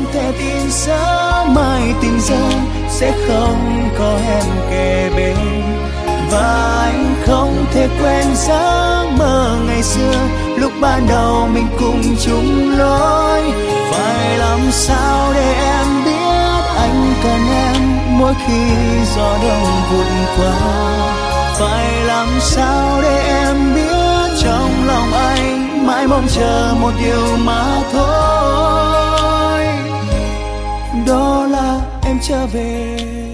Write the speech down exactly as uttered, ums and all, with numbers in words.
thể tin sớm mai tình giờ sẽ không có em kề bên, và anh không thể quên giấc mơ ngày xưa lúc ban đầu mình cùng chung lối. Phải làm sao để em biết anh cần em mỗi khi gió đông vụt qua, phải làm sao để em biết trong lòng anh mãi mong chờ một điều mà thôi, đó là em trở về.